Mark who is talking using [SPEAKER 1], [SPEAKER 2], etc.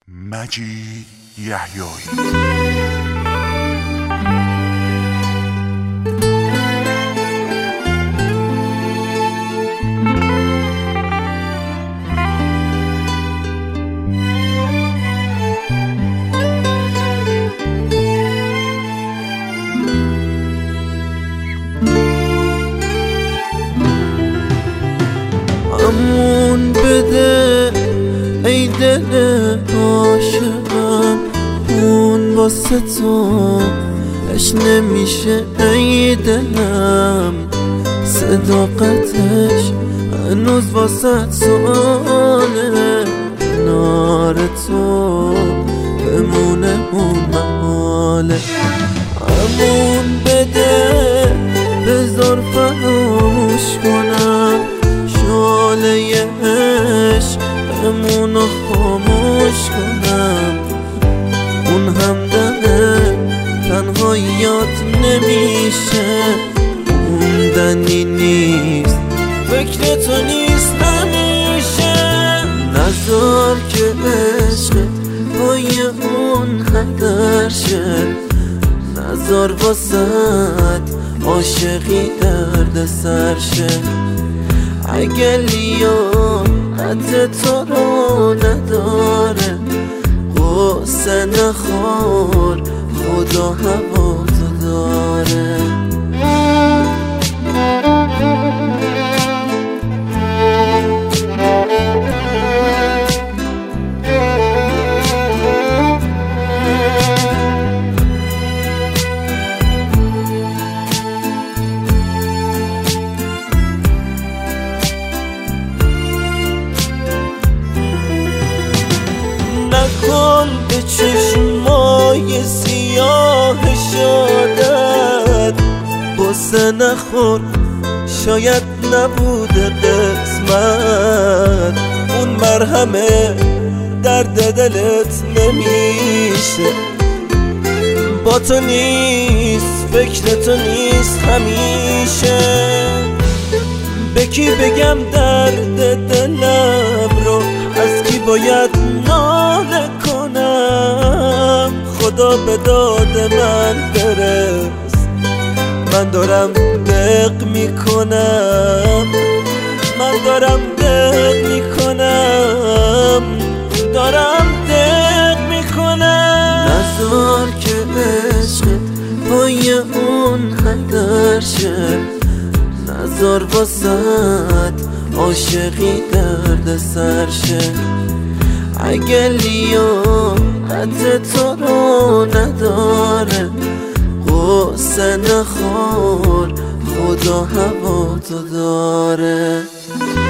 [SPEAKER 1] مجید یحیایی.
[SPEAKER 2] امون بده ای دل عاشقم، اون واسه تو اش نمیشه ای دلم، صداقتش هنوز واسه سواله، کنار تو بمونه اون محاله. امون بده بذار فراموش کنم، شعله عشقمونو خاموش کنم، اون همدمه تنهاییات نمیشه، موندنی نیست فکر تو نیست همیشه. نذار که عشقت پای اون خطر شه، نذار واسد عاشقی درد سر شه. اگه لیاقت تو رو نداره غصه نخور، خدا هوا تو داره. نکن به چشمای سیاه شادت بسه نخور، شاید نبوده قسمت، اون مرهمه درد دلت نمیشه، با تو نیست فکر تو نیست همیشه. به کی بگم درد دلم رو، از کی باید ناله کنم، خدا به داد من برس، من دارم دق میکنم، من دارم دق میکنم، دارم دق میکنم. نذار که عشقت پای اون خطر شه، نذار واسد عاشقی درد سر شه. اگه لیاقت تو رو نداره غصه نخور، خدا هوا تو داره.